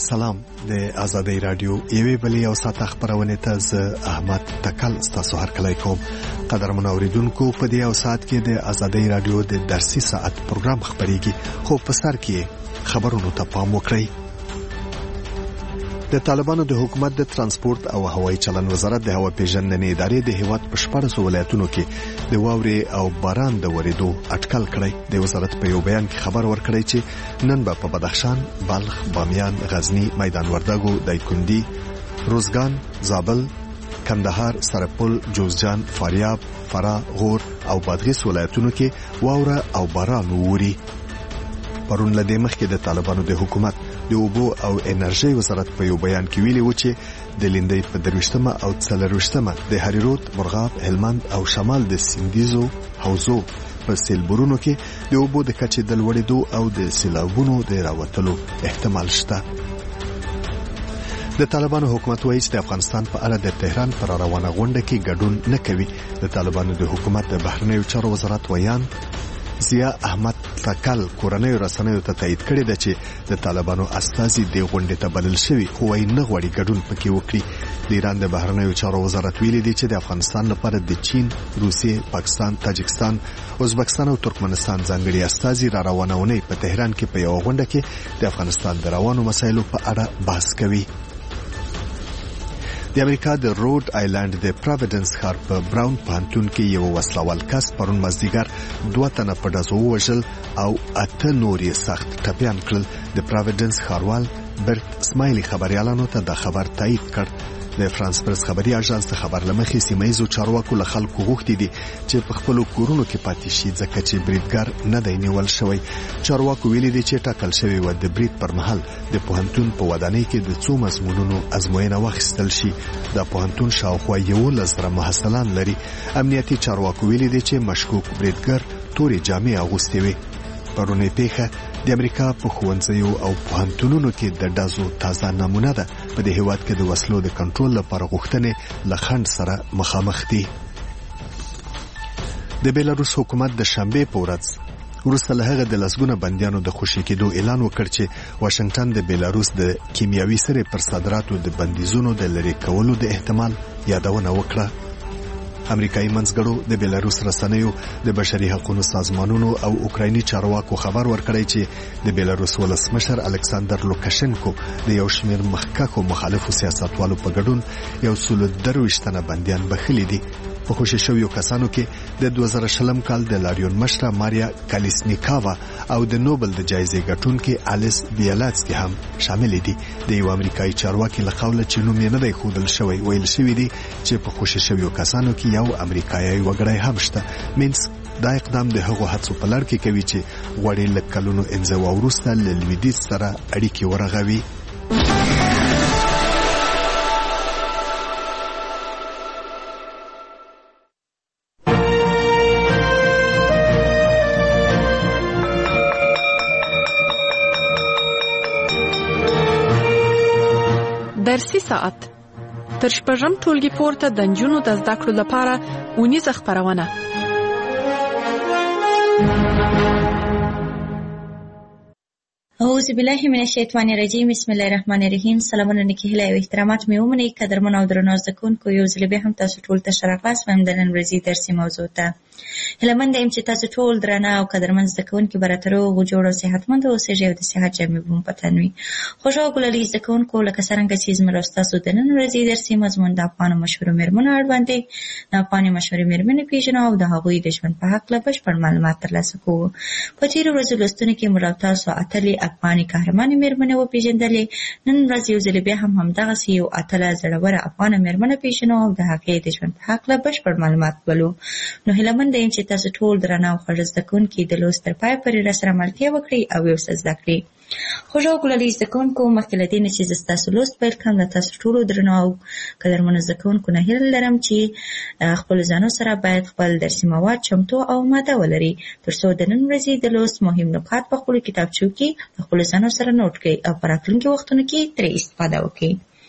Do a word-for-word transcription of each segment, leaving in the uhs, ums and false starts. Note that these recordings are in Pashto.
سلام. د آزادۍ رادیو یوې بلې او ساته خبرونه ته ز احمد تکل تاسو هر کله کوم قدرمن اوریدونکو په دې او سات کې د آزادۍ رادیو د درسي ساعت پروګرام خبريږي. خو په سر کې خبرونو ته پام وکړئ. د طالبانو د حکومت د ترانسپورت او هوایي چلن وزارت د هوا پیژندنې ادارې د هیواد په شپږ ولایتونو کې د واورې او باران د ورېدو اټکل کړی. د وزارت په یو بیان کې خبر ورکړی چې نن به په بدخشان، بلخ، بامیان، غزنی، میدان وردګو، دایکنډي، روزګان، زابل، کندهار، سرپل، جوزجان، فاریاب، فراه، غور او بادغیس ولایتونو کې واوره او باران ووري. پرون لدې مخکې د طالبانو د حکومت د اوبو او انرژي وزارت په یو بیان کې ویلي و چې د لیندۍ په درويشتمه او څلرويشتمه د هریرود، مرغاب، هلمند او شمال د سیندیزو حوزو په سیلبورونو کې د اوبو د کچې د لوړېدو او د سیلابونو د راوتلو احتمال شته. د طالبانو حکومت وایي چې د افغانستان په اړه د تهران پر روانه غونډه کې ګډون نه کوي. د طالبانو د حکومت د بهرنیو چارو وزارت ویان ضیا احمد تکل کورنۍ رسنیو ته تایید کړی دی چې د طالبانو استازي د غونډې ته بلل شوی خو یې نه غواړي ګډون پکې وکړي. د ایران د بهرنیو چارو وزارت ویلي دی چې د افغانستان لپاره د چین، روسیې، پاکستان، تاجکستان، ازبکستان او ترکمنستان ځانګړي استازي را روانونه په تهران کې په یو غونډه کې د افغانستان د روانو مسایلو په اړه بحث کوي. د امریکا د روډ آیلند د پرویډنس ښار په براون پوهنتون کې یو وسلوال کس پرون مازدیګر دوه تنه په ډزو ووژل او اته نور یې سخت ټپیان کړل. د پرویډنس ښاروال برت اسماعیلی خبريالانو ته د خبر تایید کړ. د فرانس پرس خبري اژانس ته خبر لمخې سیمایزو چارواکو له خلکو غوښتي دي چې په خپل کورونو کې پاتې شي ځکه چې بریدګر نه دی نیول شوی. چارواکو ویلي دي چې ټاکل شوی و د برید پر مهال د پوهنتون په ودانۍ کې د څو مضمونونو ازموینه واخیستل شي. د پوهنتون شاوخوا یولس زره محصلان لري. امنیتي چارواکو ویلي دي چې مشکوک بریدګر تورې جامې اغوستې وي. پرونی پیښه د امریکا په ښوونځیو او پوهنتونونو کې د ډزو تازه نمونه ده. په دې هیواد کې د وسلو د کنټرول لپاره غوښتنې له خنډ سره مخامخ دي. د بیلاروس حکومت د شنبه په ورځ وروسته له هغه د لسګونه بندیانو د خوشي کېدو اعلان وکړ چې واشنگټن د بیلاروس د کیمیاوي سرې پر صادراتو د بندیزونو د لرې کولو د احتمال یادونه وکړه. امریکایي منځګړو د بیلاروس رسنیو د بشري حقوقو سازمانونو او اوکرایني چارواکو خبر ورکړی چې د بیلاروس ولسمشر الکساندر لوکاشنکو د یو شمېر مخکښو مخالفو سیاستوالو په ګډون یو سل درویشت تنه بندیان بخښلي دي. په خوشي شویو کسانو کې د دوه زره شلم کال د لاریون مشره ماریا کالیسنیکاوا او د نوبل د جایزې ګټونکي الیس بیالاتسکي هم شامل دي. د یو امریکایي چارواکي له قوله چې نوم یې نه دی ښودل شوی ویل شوی دی چې په خوشي شویو کسانو کې یو امریکایي وګړی هم شته. مینس دا اقدام د هغو هڅو په لړ کې کوي چې غوړي له کلونو انزوا وروسته له لویدیځ سره اړیکې ورغوي. درسي ساعت تر شپږم ټولګي پورته د نجونو د زده کړو لپاره اونیزه خبرونه. اعوذ بالله من الشیطان الرجیم. بسم الله الرحمن الرحیم. سلامونه نکهله او احترامات مې ومنئ. قدرمن او درنو زده کوونکو، یو ځل بیا هم تاسو ټول ته ښه راغلاست وایم د نن ورځې درسي موضوع ته. هیله مند یم چې تاسو ټول درانه او قدرمن زده کوونکي به راته روغ او جوړ او صحتمند اوسئ او د صحت جامې به مو په تن وي. خوږو او ګلالي زده کوونکو، لکه څرنګه چې زموږ او ستاسو د نن ورځې درسي مضمون د افغانو مشهورو مېرمنو اړوند دی. د افغاني مشهورې مېرمنې پېژنو او د هغوی د ژوند په هکله بشپړ معلومات ترلاسه کوو. په تېرو ورځو لوستونو کې موږ او تاسو اتلې افغاني قهرمانې مېرمنې وپېژندلې. نن ورځ یو ځل بیا هم همدغسې یو اتله زړوره افغانه مېرمنه پېژنو او د هغې د ژوند په هکله بشپړ معلومات ولو. نو هیله منده یم چې تاسو ټول درانه او خوږ زده کوونکي د لوست تر پایه پورې راسره ملتیا وکړئ او یو څه زده کړئ. خوږو او ګلالي زده کوونکو، مخکې له دې نه چې زه ستاسو لوست پیل کړم، له تاسو ټولو درنو او قدرمنو زده کوونکو نه هیله لرم چې خپلو ځانو سره باید خپل درسي مواد چمتو او اماده ولرئ، تر څو د نن ورځې د لوست مهم نکات په خپلو کتابچو کې د خپلو ځانو سره نوټ کړئ او په راتلونکي وختونو کې ترې استفاده وکړئ.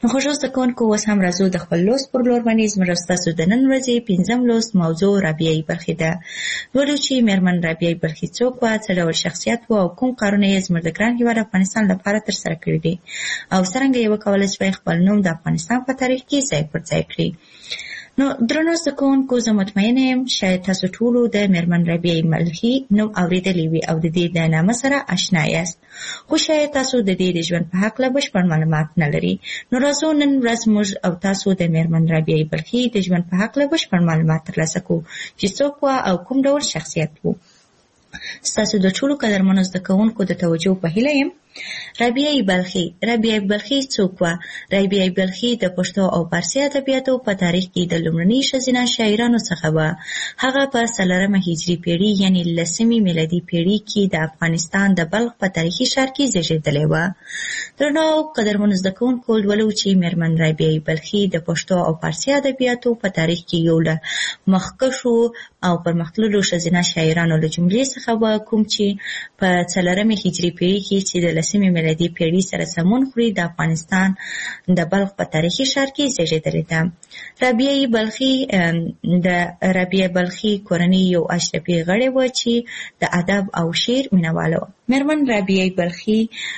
نو خوږو زده کوونکو، اوس هم راځو د خپل لوست پر لور باندې. زموږ ستاسو د نن ورځې پنځم لوست موضوع رابعه بلخي ده. لولو چې میرمن رابعه بلخي څوک وه، څه ډول شخصیت و او کوم کارونه یې زموږ د ګران هېواد افغانستان لپاره ترسره کړي دي او څرنګه یې وکولی شوی خپل نوم د افغانستان په تاریخ کې ځای پر ځای کړي. نو درنو زده کوونکو، زه مطمئنه یم شاید تاسو ټولو د میرمن رابعه بلخي نوم اورېدلی وي او د دې د نامه سره اشنا یاست، خو شاید تاسو د دې د ژوند په هکله بشپړ معلومات نه لري. نو راځو نن ورځ موږ او تاسو د میرمن رابعه بلخي د ژوند په هکله بشپړ معلومات ترلاسه کړو چې څوک وه او کوم ډول شخصیت و. ستاسو د ټولو قدرمنو زده کوونکو د توجه په هیله یم. رابعه بلخي رابعه بلخي څوک وه؟ رابعه بلخي د پښتو او فارسي ادبیاتو په تاریخ کې د لومړني ښځینه شاعرانو څخه وه. هغه په څلورمه هجري پیړۍ یعنې لسمې میلادي پیړۍ کې د افغانستان د بلخ په تاریخي ښار کې زیږېدلې وه. درنو قدرمنو زده کوونکو، لولو چې میرمن رابعه بلخي د پښتو او فارسي ادبیاتو په تاریخ کې یو له مخکښو او پرمختللو ښځینه شاعرانو له جملې څخه وه، کوم چې په څلورمې هجري پیړۍ کې چې د لسمې میلادي پیړۍ سره سمون خوري د افغانستان د بلخ په تاریخي ښار کې زیږېدلې ده. رابعه بلخي د رابعه بلخي کورنۍ یو اشرفي غړی وه چې د ادب او شعر مینهواله وه. میرمن رابعه بلخي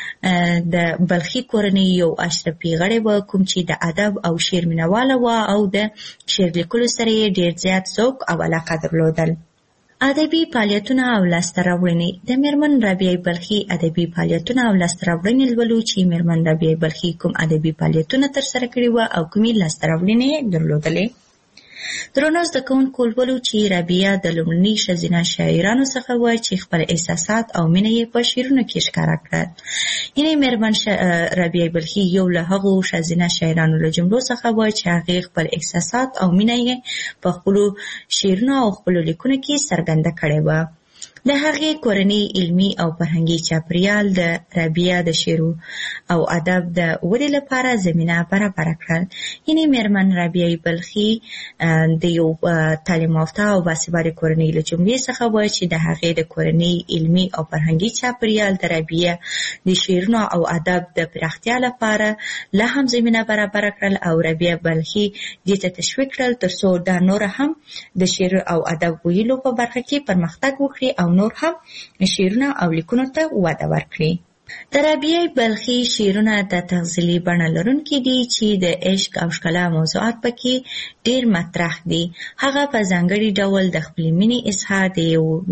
د بلخي کورنۍ یو اشرفي غړی وه، کوم چې د ادب او شعر مینهواله وه او د شعر لیکلو سره یې ډېر زیات ذوق او علاقه درلودل. ادبي فعالیتونه او لاسته راوړنې. د میرمن رابعه بلخي ادبي فعالیتونه او لاسته راوړنې لولو چې میرمن رابعه بلخي کوم ادبي فعالیتونه ترسره کړي وه او کومې لاسته راوړنې درلودلې. درنو زده کوونکو، لولو چې رابعه د لومړني ښځینه شاعرانو څخه وه چې خپل احساسات او مینه یې په شعرونو کې ښکاره کړل. یعنې میرمن رابعه بلخي یو له هغو ښځینه شاعرانو له جملو څخه وه چې هغې خپل احساسات او مینه یې په خپلو شعرونو او خپلو لیکنو کې څرګنده کړې وه. د هغې کورنۍ علمي او فرهنګي چاپریال د رابعه د شعر او ادب د ودې لپاره زمینه برابره کړل. یعنې میرمن رابعه بلخي د یو تعلیم یافته او باسواده کورنۍ له جملې څخه وه چې د هغې د کورنۍ علمي او فرهنګي چاپریال د رابعه د شعرونو او ادب د پراختیا لپاره لا هم زمینه برابره کړل او رابعه بلخي دې ته تشویق کړل تر څو دا نور هم د شعر او ادب ویلو په برخه کې پرمختګ وکړي او نور هم شعرونه او لیکنو ته وده ورکړي. د رابعه بلخي شعرونه د تغزلي بڼه لرونکي دي چې د عشق او ښکلا موضوعات پکې ډېر مطرح دي. هغه په ځانګړي ډول د خپلې مینې اظهار د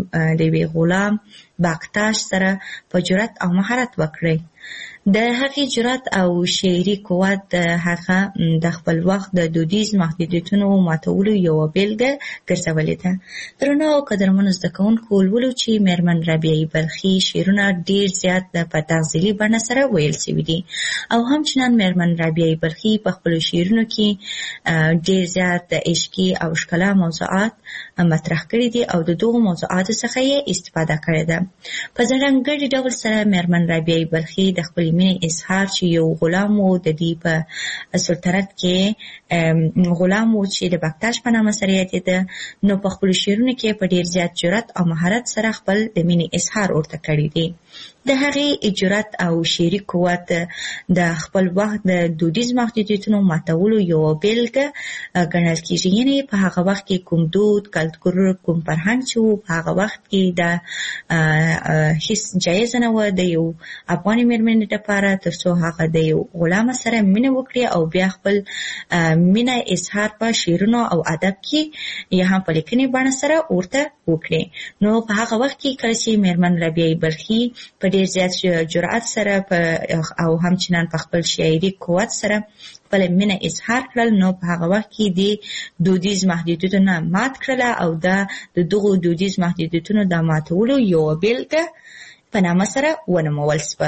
یوې غلام باکتاش سره په جرأت او مهارت وکړي. د هغې جرأت او شعري قوت د هغه د خپل وخت د دودیز محدودیتونو ماتولو یوه بیلګه ګرځولې ده. درنو قدرمنو زده کوونکو، لولو چې میرمن رابعه بلخي شعرونه ډېر زیات په تغزلي بڼه سره ویل شوي دي او همچنان میرمن رابعه بلخي په خپلو شعرونو کې ډېر زیات د عشقي او ښکلا موضوعات مطرح کړي دي او د دغو موضوعاتو څخه یې استفاده کړې ده. په ځانګړي ډول سره میرمن رابعه بلخي د خپلې مینې اظهار چې یو غلام و د دې په سلطنت کې غلام و چې د بکتاش په نامه سره یادېده، نو په خپلو شعرونو کې په ډېر زیات جرأت او مهارت سره خپل د مینې اظهار ورته کړی دی. د هغې جرأت او شعري قوت د خپل وخت د دودیز محدودیتونو ماتولو یوه بیلګه ګڼل کېږي. یعنې په هغه وخت کې کوم دود، کلتور، کوم فرهنګ چې و، په هغه وخت کې دا هیڅ جایزه نه وه د یو افغاني مېرمنې لپاره تر څو هغه د یو غلامه سره مینه وکړي او بیا خپل مینه اظهار په شعرونو او ادب کې یا هم په لیکنې بڼه سره ورته وکړي. نو په هغه وخت کې کله چې میرمن رابعه بلخي په ډېر زیات جرأت سره او همچنان په خپل شاعري قوت سره خپل مینه اظهار کړل، نو په هغه وخت کې د دودیز محدودیتونه مات کړله او دا د دغو دودیز محدودیتونو د ماتولو یوه بیلګه په نامه سره ونومول شوه.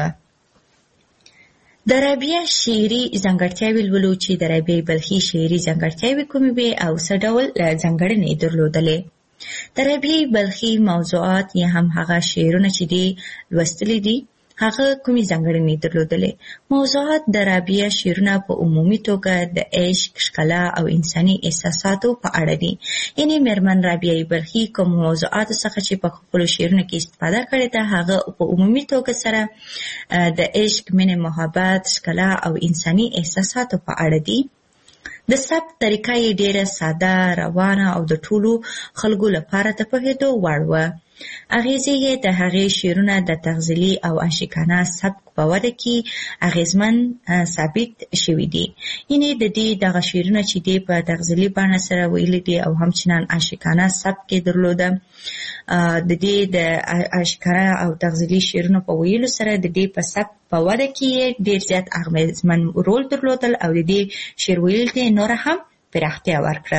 د رابعه شعري ځانګړتیاوې لولو چې د رابعه بلخي شعري ځانګړتیاوې کومې وې او څه ډول ځانګړنې یې درلودلې. د رابعه بلخي موضوعات یا هم هغه شعرونه چې دي لوستلي دي هغه کومې ځانګړنې درلودلې؟ موضوعات د رابعه شعرونه په عمومي توګه د عشق، ښکلا او انساني احساساتو په اړه دي. یعنې میرمن رابعه بلخي کوم موضوعات څخه چې په خپلو شعرونو کې استفاده کړې ده هغه په عمومي توګه سره د عشق، مینې، محبت، ښکلا او انساني احساساتو په اړه دي. د ثبت طریقه یې ډېره ساده، روانه او د ټولو خلکو لپاره د پوهېدو وړ وه. اغیزې یې د هغې شعرونه د تغزلي او عاشقانه سبک په وده کې اغیزمن ثابت شوي دي. یعنې د دې دغه شعرونه چې دی په تغزلي بڼه سره ویلي دي او همچنان عاشقانه سبک یې درلوده. د دې د عاشقانه او تغزلي شعرونو په ویلو سره د دې په سبک په وده کې ډېر زیات اغیزمن رول درلودل او د دې شعر ویل ته نوره هم پراختیا ورکړه.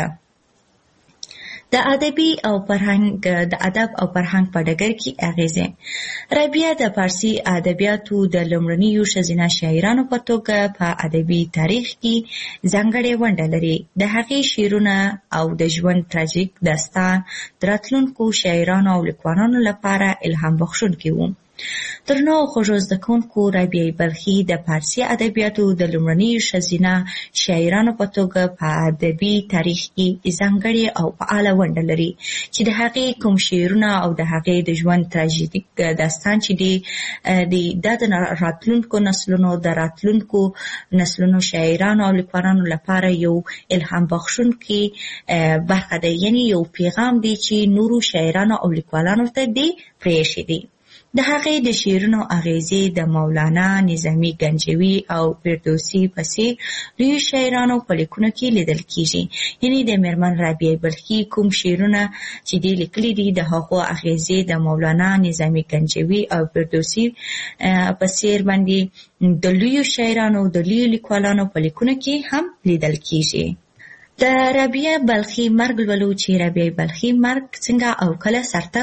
د ادبي او فرهنګ د ادب او فرهنګ په ډګر کې اغیزې. رابعه د فارسي ادبیاتو د لومړنیو ښځینه شاعرانو په توګه په ادبي تاریخ کې ځانګړې ونډه لري. د هغې شعرونه او د ژوند تراژیک داستان د راتلونکو شاعرانو او لیکوالانو لپاره الهام بخښونکي وو. درنو او خوږو زده کوونکو، رابعه بلخي د فارسي ادبیاتو د لومړنیو ښځینه شاعرانو په توګه په ادبي تاریخ کې ځانګړې او فعاله ونډه لري چې د هغې کوم شعرونه او د هغې د ژوند تراژیک داستان چې دی دا د راتلونکو نسلونو د راتلونکو نسلونو شاعرانو او لیکوالانو لپاره یو الهام بخښونکی برخه ده. یعنې یو پیغام دی چې نورو شاعرانو او لیکوالانو ته دی پرېښی دی. د هغې د شعرونو اغیزې د مولانا، نظامي گنجوي او فردوسي په څېر لویو شاعرانو په لیکنو کې لیدل کېږي. یعنې د میرمن رابعه بلخي کوم شعرونه چې دی لیکلي دي د هغو اغیزې د مولانا، نظامي گنجوي او فردوسي په څېر باندې د لویو شاعرانو د لویو لیکوالانو په لیکنو کې هم لیدل کېږي. د رابعه بلخي مرګ لولو چې رابعه بلخي مرګ څنګه او کله سرته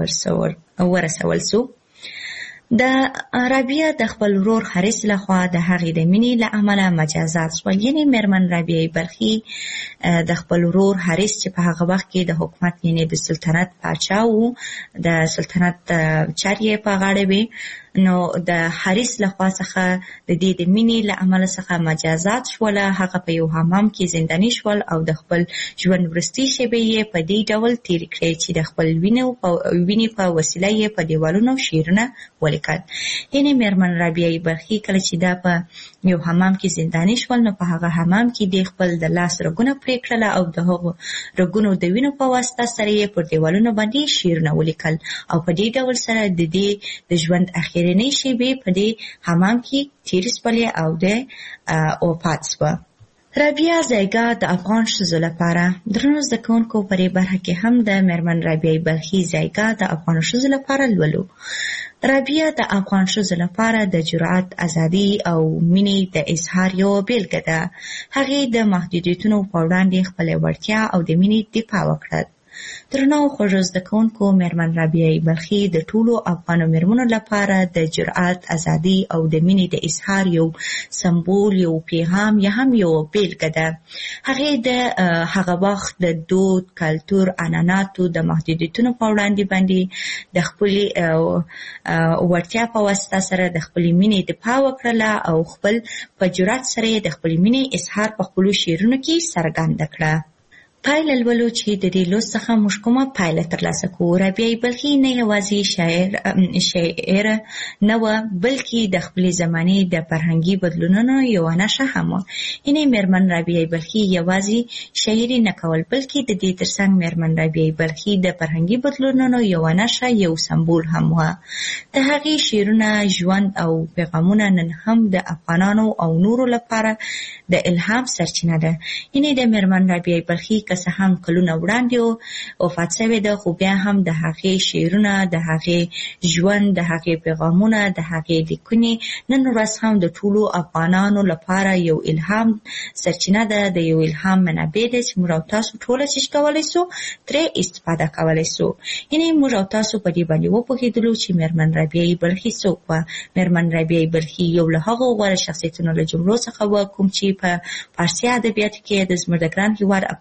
ورسول سو. د رابعه د خپل ورور حارث لخوا د هغې د مینې له امله مجازات شول. یعنې میرمن رابعه بلخي د خپل ورور حارث چې په هغه وخت کې د حکومت یعنې د سلطنت پاچا و، د سلطنت چارې په غاړه وې، نو د حارث لخوا څخه د دې د مینې له امله څخه مجازات شول. هغه په یو حمام کې زنداني شول او د خپل ژوند وروستۍ شېبې یې په دې ډول تېرې کړې چې د خپل وینې په وسیله یې په دیوالونو شعرونه ولیکل. یعنې میرمن رابعه بلخي کله چې دا په یو حمام کې زنداني شول نو په هغه حمام کې د خپل د لاس رګونه پرې کړله او د هغو رګونو د وینو په واسطه سره یې پر دیوالونو باندې شعرونه ولیکل او په دې ډول سره د دې د ژوند اخرنۍ شېبې په دې حمام کې تېرې شولې او د وفات شوه. رابعه ځایګه د افغان ښځو لپاره. درنو زده کوونکو، په دې برخه کې هم د میرمن رابعه بلخي ځایګه د افغان ښځو لپاره لولو. رابعه د افغان ښځو لپاره د جرأت، ازادي او مینې د اظهار یوه بیلګه ده. هغې د محدودیتونو په وړاندې خپله وړتیا او د مینې دفاع وکړه. درنو او خوږو زده کوونکو، میرمن رابعه بلخي د ټولو افغانو میرمنو لپاره د جرأت، ازادي او د مینې د اظهار یو سمبول، یو پیغام یا هم یو بیلګه ده. هغې د هغه وخت د دود، کلتور، عنعناتو د محدودیتونو په وړاندې باندې د خپلې وړتیا په واسطه سره د خپلې مینې دفاع وکړله او خپل په جرأت سره د خپلې مینې اظهار په خپلو شعرونو کې څرګنده کړه. پایله لولو چې د دې لوست څخه موږ کومه پایله ترلاسه کوو. رابعه بلخي نه یوازې شاعر شاعر نه وه، بلکې د خپلې زمانې د فرهنګي بدلونونو یوه نښه هم وه. یعنې میرمن رابعه بلخي یوازې شاعري نه کول، بلکې د دې ترڅنګ میرمن رابعه بلخي د فرهنګي بدلونونو یوه نښه، یو سمبول هم وه. د هغې شعرونه، ژوند او پیغامونه نن هم د افغانانو او نورو لپاره د الهام سرچینه ده. یعنې د میرمن رابعه بلخي که څه هم کلونه وړاندې وفات شوې ده، خو بیا هم د هغې شعرونه، د هغې ژوند، د هغې پیغامونه، د هغې لیکنې نن ورځ هم د ټولو افغانانو لپاره یو الهام سرچینه ده، د یو الهام منابع ده چې موږ او تاسو ټوله چې کولی سو ترې استفاده کولی سو. یعنې موږ او تاسو په دې باندې وپوهېدلو چې میرمن رابعه بلخي څوک وه. میرمن رابعه بلخي یو له هغو غوره شخصیتونو له جملو څخه وه کوم چې په فارسي ادبیاتو کې د زموږ د ګران هېواد افغانستان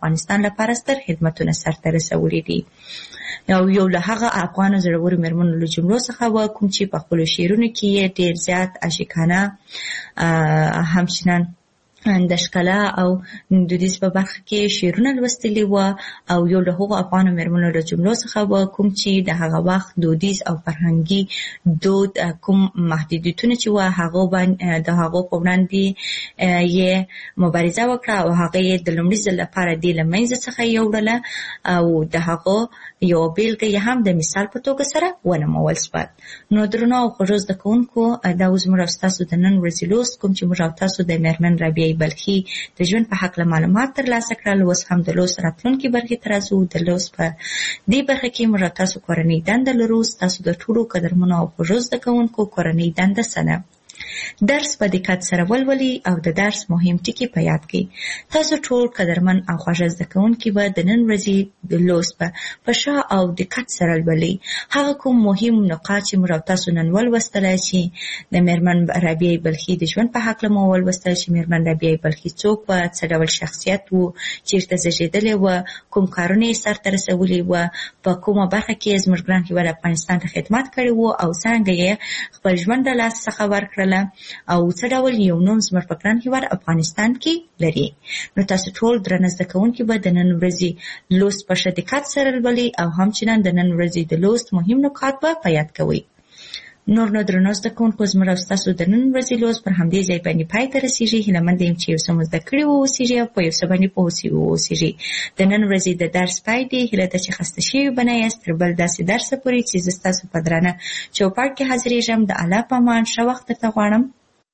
افغانستان لپاره ستر خدمتونه سرته رسولي دي. یو یو له هغه افغان زړورو مېرمنو له جملو څخه و کوم چې په خپلو شعرونو کې یې ډېر زیات عاشقانه همچنان د ښکلا او دودیز په برخه کې شعرونه لوستلي وو او یو له هغو افغانو مېرمنو له جملو څخه و کوم چې د هغه وخت دودیز او فرهنګي دود کوم محدودیتونه چې وو هغه باندې د هغو په وړاندې یې مبارزه وکړه او هغه یې د لومړي ځل لپاره د له منځه څخه یوړله او د هغه یو بیلګه یې هم د مثال په توګه سره ونمول شوه. نو درنو او خوږو زده کوونکو دا اوس موږ ستاسو د نن ورځې لوست کوم چې موږ او تاسو د مېرمن رابعې بلخي د ژوند په هکله معلومات ترلاسه کړل. اوس هم د لوست راتلونکي برخې ته راځو. د لوست په دې برخه کې موږ تاسو کورنۍ دنده لرو. تاسو د ټولو قدرمنو او خوږو زده کوونکو کورنۍ دنده څه ده؟ درس په دقت سره ولولئ او د درس مهم ټکي په یاد کړئ. تاسو ټول قدرمن او خوږ زده کوونکي به د نن ورځې د لوست په ښه او دقت سره ولولئ. هغه کوم مهم نقاط چې موږ تاسو نن ولوستلای چې د مېرمن رابعې بلخي د ژوند په هکله مو ولوستل چې مېرمن رابعې بلخي څوک وه، څه ډول شخصیت و، چیرته زیږېدلې وه، کوم کارونه یې سرته رسولي وه، په کومه برخه کې زموږ ګران هېواد افغانستان ته خدمت کړی و او څنګه یې خپل ژوند له لاس څخه ورکړله او څه ډول یو نوم زموږ په ګران هېواد افغانستان کې لري. نو تاسو ټول درنه زده کوونکي به د نن ورځې لوست په ښه دقت سره لولئ او همچنان د نن ورځې د لوست مهم نکات به په یاد کوئ. نور نو درنو زده کوونکو زموږ او ستاسو د نن ورځې لوست پر همدې ځای باندې پای ته رسېږي. هیله مند یم چې یو څه مو زده کړي واوسېږي او په یو څه باندې پوه سوي واوسېږي. د نن ورځې د درس پای دی. هیله ده چې خسته شوي به نه یاست. تر بل داسې درسه پورې چې زه ستاسو په درانه چوپړ کې حاضرېږم. د الله په امان ښه وخت درته غواړم.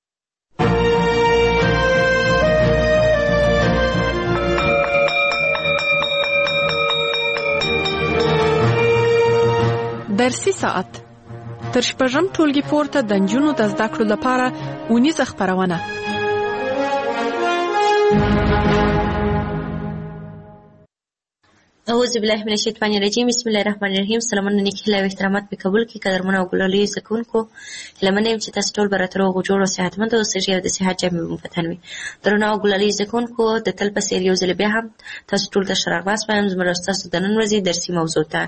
درسي ساعت تر شپږم ټولګي پورته د نجونو د زده کړو لپاره اونیزه خپرونه. اعوذ بالله من الشیطان الرجیم. بسم الله الرحمن الرحیم. سلامونه نیک هیله او احترامات په قبول کې قدرمنو او ګلالي زده کوونکو. هیله منم چې تاسو ټول به راته روغ جوړ او صحتمند اوسئ او د صحت جامې مو په تن وي. درنو او ګلالي زده کوونکو د تل په څېر یو ځل بیا هم تاسو ټول ته ښه راغلاست وایم زموږ ستاسو د نن ورځې درسي موضوع ته.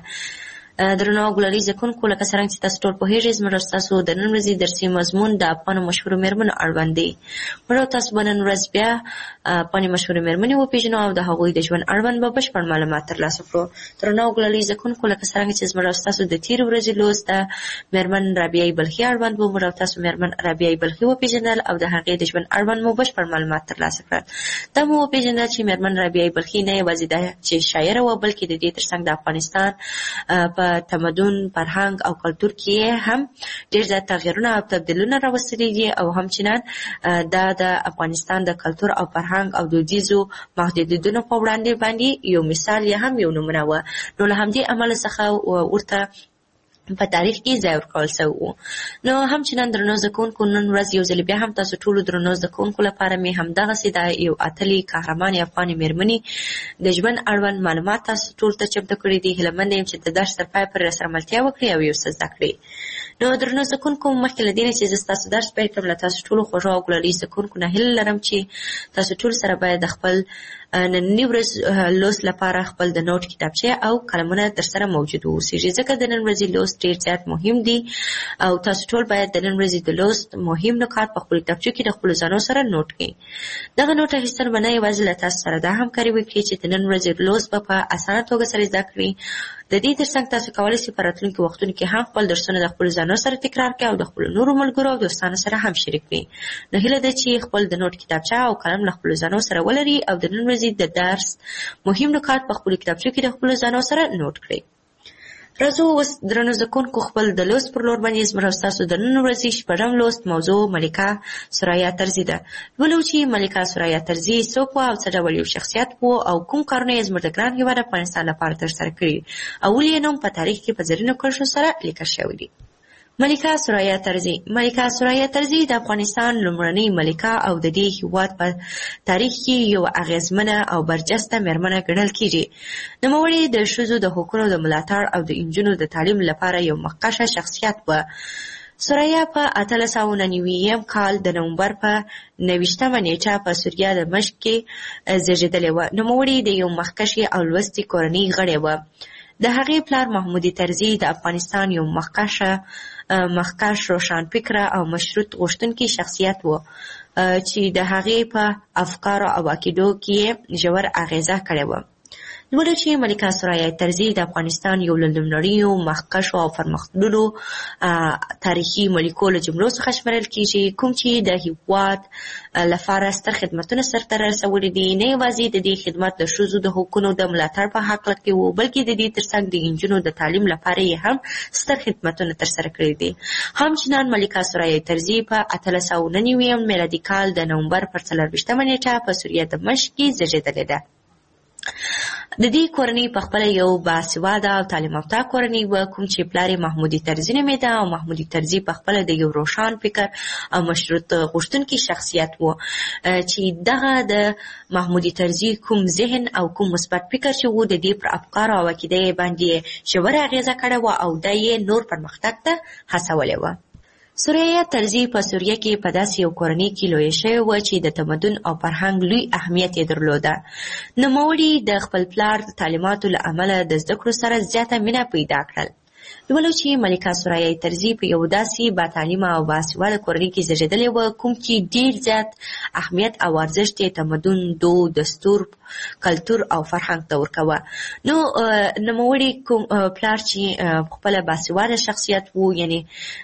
درنو او ګلالي زده کوونکو لکه څرنګه چې تاسو ټول پوهېږئ زموږ ستاسو د نن ورځې درسي مضمون د افغانو مشهورو مېرمنو اړوند دی. موږ تاسو به نن ورځ بیا افغاني مشهورې مېرمنې وپېژنو او د هغوی د ژوند اړوند به بشپړ معلومات ترلاسه کړو. درنو او ګلالي زده کوونکو لکه څرنګه چې زموږ ستاسو د تېرې ورځې لوست د مېرمن رابعې بلخي اړوند و. موږ تاسو مېرمن رابعې بلخي وپېژندل او د هغې د ژوند اړوند مو بشپړ معلومات ترلاسه کړل. دا مو وپېژندل چې مېرمن رابعې بلخي نه یوازې دا چې شاعره وه بلکې د دې تر څنګ د افغانستان په تمدن فرهنګ او کلتور کې هم ډېر زیات تغیرونه او تبدیلونه راوستلي دي او همچنان دا د افغانستان د کلتور او فرهنګ او دودیزو محدودیتونو په وړاندې باندې یو مثال یا هم یو نمونه وه. نو له همدې امله څخه ورته په تاریخ کې ځای ورکول شوی و. نو همچنان درنو زده کوونکو نن ورځ یو ځل بیا هم تاسو ټولو درنو زده کوونکو لپاره مې همدغسې د یو اتلې قهرمانې افغانې مېرمنې د ژوند اړوند معلومات تاسو ټولو ته چمتو کړي دي. هیله منده یم چې د درس تر پایه پورې راسره ملتیا وکړئ او یو څه زده کړئ. نو درنو زده کوونکو مخکې له دې نه چې زه ستاسو درس پیل کړم له تاسو ټولو خوږو او ګلالي زده کوونکو نه هیله لرم چې تاسو ټول سره باید د خپل ننني ورځ لوست لپاره خپل د نوټ کتابچې او قلمونه درسره موجود واوسېږي ځکه د نن ورځې لوست ډېر زیات مهم دي او تاسو ټول باید د نن ورځې د لوست مهم نکات په خپلو کتابچو کې د خپلو ځانو سره نوټ کړئ. دغه نوټ اخیستل به نه یوازې له تاسو سره دا همکاري وکړي چې د نن ورځې لوست به په اسانه توګه سره زده کړئ. د دې ترڅنګ تاسو کولی شئ په راتلونکي وختونو کې هم خپل درسونه د خپلو ځانو سره تکرار کړئ او د خپلو نورو ملګرو او دوستانو سره هم شریک کړئ. نو هیله ده چې خپل د نوټ کتابچه او قلم له خپلو ځانو سره ولرئ او د نن ورځې د درس مهم نکات په خپلو کتابچو کې د خپلو ځانو سره نوټ کړئ. راځو اوس درنو زده کوونکو خپل د لوست پر لور باندې زموږ او ستاسو د نن ورځې شپږم لوست موضوع ملکه ثریا طرزي ده. لولو چې ملکه ثریا طرزي څوک وه او څه ډول یو شخصیت و او کوم کارونه یې زموږ د ګران هېواد افغانستان لپاره ترسره کړي او ولې یې نوم په تاریخ کې په زرینو کرښو سره لیکل شوی دی. ملکه ثریا طرزي. ملکه ثریا طرزي د افغانستان لومړنۍ ملکه او د دې هېواد په تاریخ کې یو اغېزمنه او برجسته مېرمنه ګڼل کېږي. نوموړې د ښځو د حقونو د ملاتړ او د نجونو د تعلیم لپاره یو مخکښه شخصیت وه. سوریه په اتلس سوه نهه نوي کال د نومبر په نویشتمه نیټه په سوریه د دمشق کې زیږېدلې وه. نوموړې د یو مخکښې او لوستې کورنۍ غړې وه. د هغې پلار محمود طرزي د افغانستان یو مخکښه مخکښ روښانفکره او مشروط غوښتونکی شخصیت و چې د هغې په افکارو او عقیدو کې ژور اغیزه کړې وه. لولو چې ملکه سوریه طرزي د افغانستان یو له لومړنیو مخکښو او پرمختللو تاریخي ملکو له جملو څخه شمېرل کېږي، کوم چې د هېواد لپاره ستر خدمتونه سرته رسولي دي. نه یوازې د دې خدمت د ښځو د حقونو د ملاتړ په هکله کې و، بلکې د دې ترڅنګ د نجونو د تعلیم لپاره یې هم ستر خدمتونه ترسره کړي دي. همچنان ملکه سوریه طرزي په اتلس سوه نهه نوي میلادي کال د نومبر پر څلرویشتمه نیټه په سوریه د دمشق کې زیږېدلې ده. د دې کورنۍ په خپله یو باسواده او تعلیم یافته کورنۍ وه، کوم چې پلار یې محمود طرزي نومېده او محمود طرزي په خپله د یو روښان فکر او مشروط غوښتونکي شخصیت و چې دغه د محمود طرزي کوم ذهن او کوم مثبت فکر چې و د دې پر افکارو او عقیده یې باندې ژوره اغېزه کړې وه او دا یې نور پرمختګ ته هڅولې وه. سوریه طرزي په سوریه کې په داسې یو کورنۍ کې لویه شوې وه چې د تمدن او فرهنګ لوی اهمیت یې درلوده. نوموړي د خپل پلار د تعلیماتو له امله د زده کړو سره زیاته مینه پیدا کړل. لولو چې ملکه سوریه طرزي په یو داسې با تعلیمه او باسواده کورنۍ کې زیږېدلې وه، کوم چې ډېر زیات اهمیت او ارزښت یې تمدن، دود، دستور، کلتور او فرهنګ ته ورکوه. نو نوموړي کوم پلار چې خپله باسواده شخصیت و، یعنی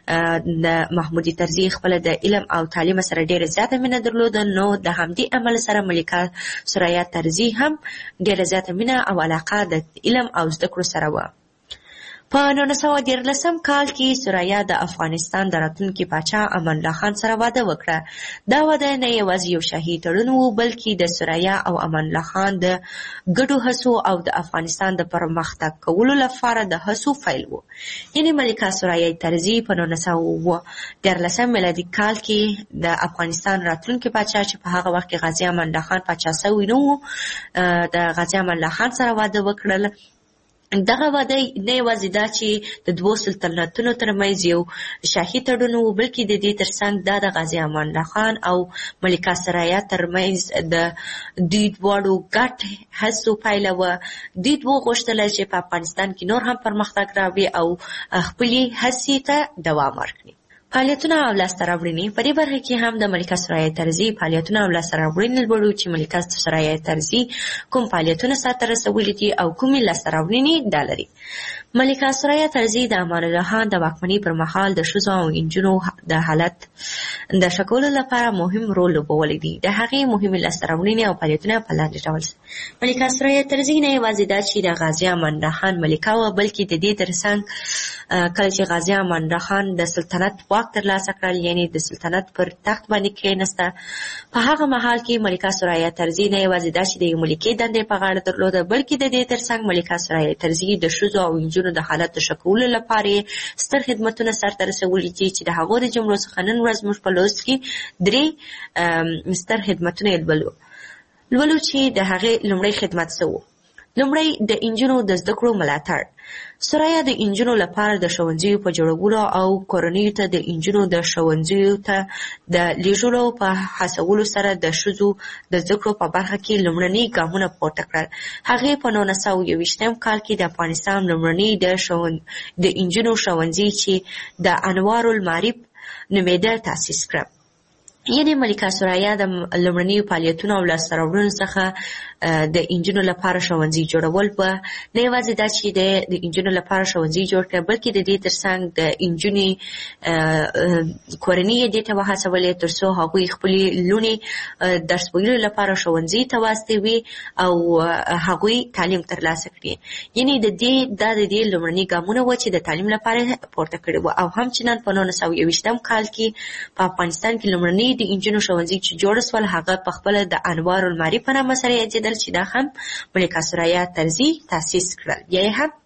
د محمود طرزي خپله د علم او تعلیم سره ډېره زیاته مینه درلوده، نو د همدې عمل سره ملکه سوریه طرزي هم ډېره زیاته مینه او علاقه د علم او زده کړو سره وه. په نولس سوه دیارلسم کال کې سوریه د افغانستان د راتلونکي پاچا امان الله خان سره واده وکړه. دا واده نه یوازې یو شاهي تړون و، بلکې د سوریه او امان الله خان د ګډو هڅو او د افغانستان د پرمختګ کولو لپاره د هڅو پیل و. یعنې ملکه سوریه طرزي په نولس سوه دیارلسم میلادي کال کې د افغانستان راتلونکي پاچا چې په هغه وخت کې غازي امان الله خان پاچا سوی نه و، د غازي امان الله خان سره واده وکړل. دغه واده نه یوازې دا چې د دوو سلطنتونو ترمنځ یو شاهي تړون و، بلکې د دې ترڅنګ دا د غازي امان الله خان او ملکه سوریه ترمنځ د دوی دواړو ګډ هڅو پایله وه. دوی دوو غوښتل چې په افغانستان کې نور هم پرمختګ راوړي او خپلې هڅې ته دوام ورکړي. فعالیتونه او لاسته راوړنې په دې برخه کې هم د ملکه سوریه طرزي فعالیتونه او لاسته راوړنې لولو چې ملکه سوریه طرزي کوم فعالیتونه سرته رسولي دي او کومې لاسته راوړنې دا لري. ملکه سوریه طرزي د امان الله خان د واکمنۍ پر مهال د ښځو او نجونو د حالت د ښه کولو لپاره مهم رول لوبولی دی. د هغې مهمې لاسته راوړنې او فعالیتونه په لاندې ډول ملکه سوریه طرزي نه یوازې دا چې د غازي امان الله خان ملکه وه، بلکې د دې ترڅنګ کله چې غازي امان الله خان د سلطنت واک ترلاسه کړل، یعنې د سلطنت پر تخت باندې کېناسته، په هغه مهال کې ملکه سوریه طرزي نه یوازې دا چې د یو ملکې دندې په غاړه درلوده، بلکې د دې ترڅنګ ملکه سوریه طرزي د ښځو او نجونو د حالت د ښه کولو لپاره ستر خدمتونه سرته رسولي دي چې د هغو د جملو څخه نن ورځ موږ په لوست کې درې ستر خدمتونه یې لولو. لولو چې د هغې لومړی خدمت څه و؟ لومړی د نجونو د زده کړو ملاتړ. سوریه د نجونو لپاره د ښوونځیو په جوړولو او کورنیو ته د نجونو د ښوونځیو ته د لیږلو په هڅولو سره د ښځو د زده کړو په برخه کې لومړني ګامونه پورته کړل. هغې په نولس سوه یوویشتم کال کې د افغانستان لومړني د د نجونو ښوونځي چې د انوار المعارف نومېده تاسیس کړه. یعنې ملکه سوریه د لومړنیو فعالیتونو او لاسته راوړنو څخه د نجونو لپاره ښوونځي جوړول به نه یوازې دا چې د نجونو لپاره ښوونځي جوړ کړه، بلکې د دې ترڅنګ د نجونې کورنۍ یې دې ته وهڅولې تر څو هغوی خپلې لوڼې درس ویلو لپاره ښوونځي ته واستوي او هغوی تعلیم ترلاسه کړي. یعنې د دې دا د دې لومړني ګامونه وه چې د تعلیم لپاره پورته کړي وو. او همچنان په نولس سوه یوویشتم کال کې په افغانستان کې لومړني د نجونو ښوونځي چې جوړ سول هغه په خپله د انوار المعارف په نامه سره یادېدل چې دا هم ملکه سوریه طرزي تاسیس کړل، یا یې هم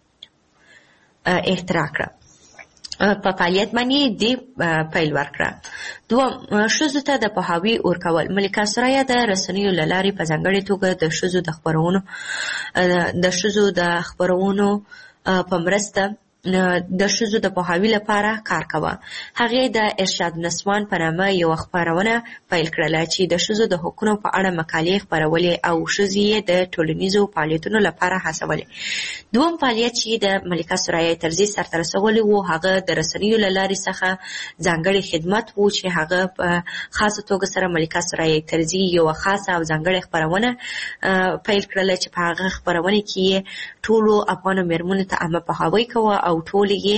اختراع کړه. په فعالیت باندې دې پیل ورکړه. دوم، ښځو ته د پوهاوي ورکول. ملکه سوریه د رسنیو له لارې په ځانګړې توګه د ښځو د خپرونو د ښځو د خپرونو په مرسته د ښځو د پوهاوي لپاره کار کاوه. هغې د ارشاد نسوان په نامه یوه خپرونه پیل کړله چې د ښځو د حقونو په اړه مقالې خپرولې او ښځې یې د ټولنیزو فعالیتونو لپاره هڅولې. دوم فعالیت چې د ملکه ثریا طرزي سرته رسولی و هغه د رسنیو له لارې څخه ځانګړی خدمت و چې هغه په خاصه توګه سره ملکه ثریا طرزي یوه خاصه او ځانګړې خپرونه پیل کړله چې په هغه خپرونه کې ټولو افغانو مېرمنو ته عامه پوهاوی کوه او ټول یې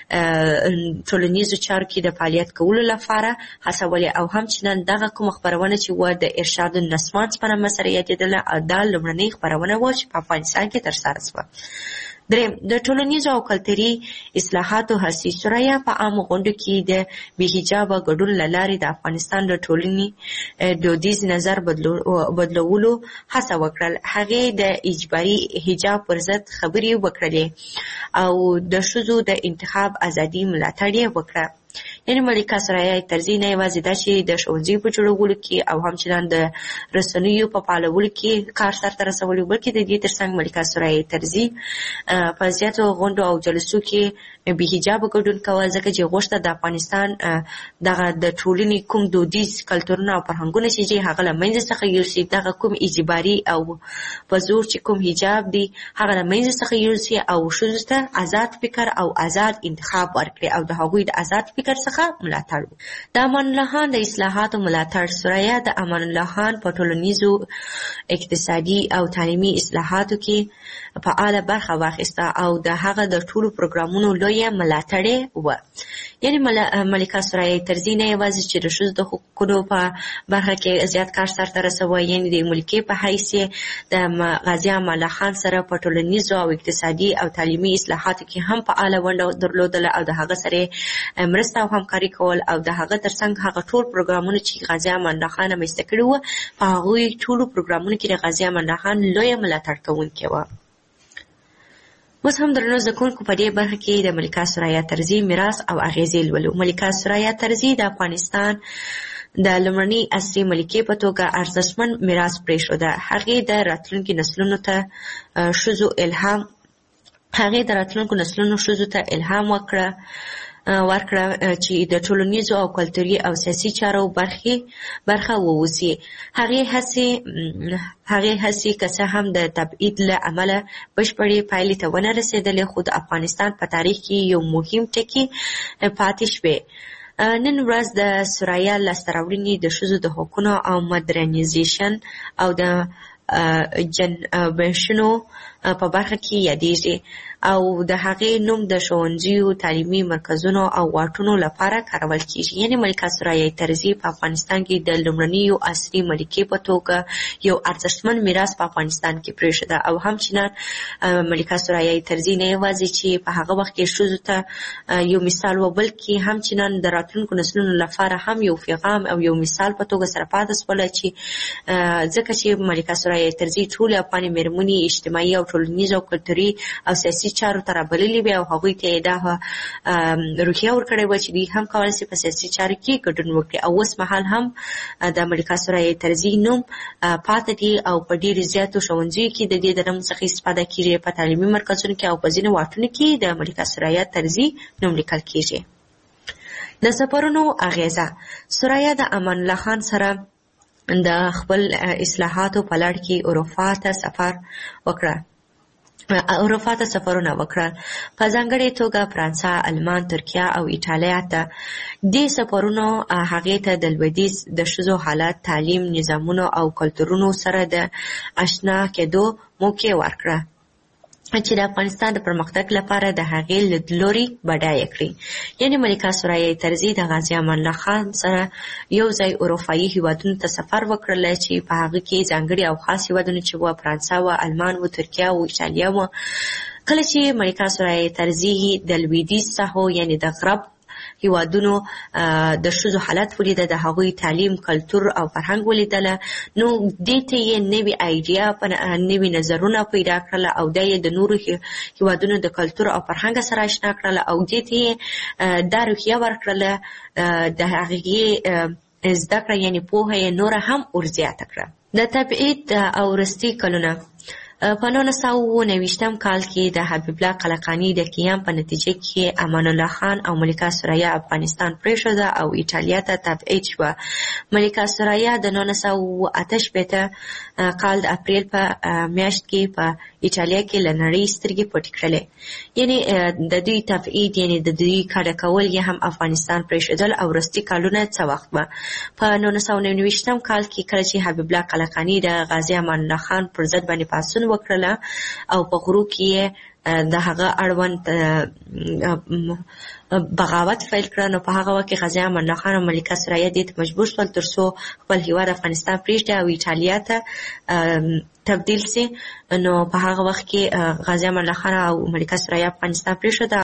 ټولنیزو چارو کې د فعالیت کولو لپاره هڅولې او همچنان دغه کومه خپرونه چې و د ارشاد النسوان په نامه سره یادېدله دا لومړنۍ خپرونه وه چې په افغانستان کې ترسره شوه. دریم د ټولنیزو او کلتوري اصلاحاتو هڅې. ثریا په عامو غونډو کې د بې حجابه ګډون له لارې د افغانستان د ټولنې دودیز نظر بدلولو هڅه وکړل. هغې د اجباري حجاب پر ضد خبرې وکړلې او د ښځو د انتخاب ازادي ملاتړ یې وکړه. یعنې ملکه ثریا طرزي نه یوازې دا چې د ښوونځیو په جوړولو کې او همچنان د رسنیو په فعالولو کې کار سرته رسولی، بلکې د دې ترڅنګ ملکه ثریا طرزي په زیاتو غونډو او جلسو کې بې حجابه ګډون کوه، ځکه چې غوښته د افغانستان دغه د ټولنې کوم دودیز کلتورونه او فرهنګونه چې هغه له منځه څخه یوسي، دغه کوم اجباري او په زور چې کوم حجاب دی هغه له منځه څخه یوسي او ښځو ته آزاد فکر او آزاد انتخاب ورکړي او د هغوی د آزاد فکر څخه ملاتړ. د امان الله خان د اصلاحاتو ملاتړ. ثریا د امان الله خان په ټولنیزو، اقتصادي او تعلیمي اصلاحاتو کې فعاله برخه واخیسته او د هغه د ټولو پروګرامونو لویه ملاتړې وه. یعنې ملکه ثریا طرزي نه یوازې چې د ښځو د حقوقو په برخه کې زیات کار سرته رسوه، یعنې د ملکې په حیث د غازي امان الله خان سره په ټولنیزو او اقتصادي او تعلیمي اصلاحاتو کې هم فعاله ونډه درلودله او د هغه سره مرسته او همکاري کول او د هغه ترڅنګ هغه ټول پروګرامونه چې غازي امان الله خان رامنځته کړي وو په هغوی ټولو پروګرامونو کې د غازي امان الله خان لویه ملاتړ کوونکې وه. اوس هم درنو زده کوونکو په دې برخه کې د ملکه ثریا طرزي میراث او اغیزې لولو. ملکه ثریا طرزي د افغانستان د لومړنۍ عصري ملکې په توګه ارزښتمن میراث پرېښوده. هغې د راتلونکي نسلونو ته ښځو الهام هغې د راتلونکو نسلونو ښځو ته الهام وکړه ورکړه چې د ټولنیزو او کلتوري او سیاسي چارو برخې برخه ووسي. هغې هڅې هغې هڅې که څه هم د تبعید له امله بشپړې پایلې ته ونه رسېدلې، خو د افغانستان په تاریخ کې یو مهم ټکی پاتې شوی. نن ورځ د ثریا لاسته راوړنې د ښځو د حقونو او مدرنیزیشن او د جنبشونو په برخه کې یادېږي او د هغې نوم د ښوونځیو، تعلیمي مرکزونو او واټونو لپاره کارول کیږي. یعنې ملکه ثریا طرزي په افغانستان کې د لومړنیو عصري ملکې په توګه یو ارزښتمن میراث په افغانستان کې پرېښوده او همچنان ملکه ثریا طرزي نه یوازې چې په هغه وخت کې ښځو ته یو مثال و، بلکې همچنان د راتلونکو نسلونو لپاره هم یو پیغام او یو مثال په توګه سره پاتې شوله، چې ځکه چې ملکه ثریا طرزي ټولې افغاني مېرمنې اجتماعي او ټولنیزو او کلتوري او سیاسي چارو ته رابللې وې او هغوی ته یې دا روحیه ورکړې وه چې دوی هم کولی شي په سیاسي چارو کې ګډون وکړي. او اوس مهال هم د ملکه ثریا طرزي نوم پاتې دی او په ډېرو زیاتو ښوونځیو کې د دې د نوم څخه استفاده کېږي، په تعلیمي مرکزونو کې او په ځینو واټونو کې د ملکه ثریا طرزي نوم لیکل کېږي. د سفرونو اغیزه. ثریا د امان الله خان سره د خپل اصلاحاتو په لړ کې اروپا ته سفر وکړه اروپا ته سفرونه وکړل، په ځانګړې توګه فرانسه، المان، ترکیه او ایټالیا ته. دې سفرونو هغې ته د لویدیځ د ښځو حالت، تعلیم، نظامونو او کلتورونو سره د اشنا کېدو موقع ورکړه چې د افغانستان د پرمختګ لپاره د هغې لیدلوري بډایه کړي. یعنې ملکه ثریا طرزي د غازي امان الله خان سره یو ځای اروپایي هیوادونو ته سفر وکړل چې په هغه کې ځانګړي او خاص هیوادونه چې وه فرانسه وه، المان وه، ترکیه وه، ایټالیا وه. کله چې ملکه ثریا طرزي د لویدیځ ساحو یعنې د غرب هیوادونو د ښځو حالت ولیده، د هغوی تعلیم، کلتور او فرهنګ ولیدله، نو دې ته یې نوې آیډیا نوې نظرونه پیدا کړله او دا یې د نورو هیوادونو د کلتور او فرهنګ سره اشنا کړله او دې ته یې دا روحیه ورکړله، د هغې زده کړه یعنې پوهه یې نوره هم ورزیاته کړه. د تبعید او وروستي کلونه. په نولس سوه اوه نوي کال کې د حبیب الله قلقاني د قیام په نتیجه کې امان الله خان او ملکه ثریا افغانستان پرېښوده او ایټالیا ته تبعید شوه. ملکه ثریا د نولس سوه اوه اته شپېته کال د اپریل په میاشت کې په ایټالیا کې له نړۍ سترګې پټې کړلې. یعنې د دوی تبعید یعنې د دوی کډه کول یې هم افغانستان پرېښودل او وروستي کلونه څه وخت به په نولس سوه نهه نوي کال کې کله چې حبیب الله قلقاني د غازي امان الله خان پر ضد باندې پاڅون وکړله او په غرو کې د هغه اړوند بغاوت فیل کړه، نو په هغه وخت کې غازي امان الله خان او ملکه ثریا دې ته مجبور شول تر څو خپل هیواد افغانستان پرېږدي او ایټالیا ته تبدیل سي. نو په هغه وخت کې غازي امان الله خان او ملکه ثریا افغانستان پرېښوده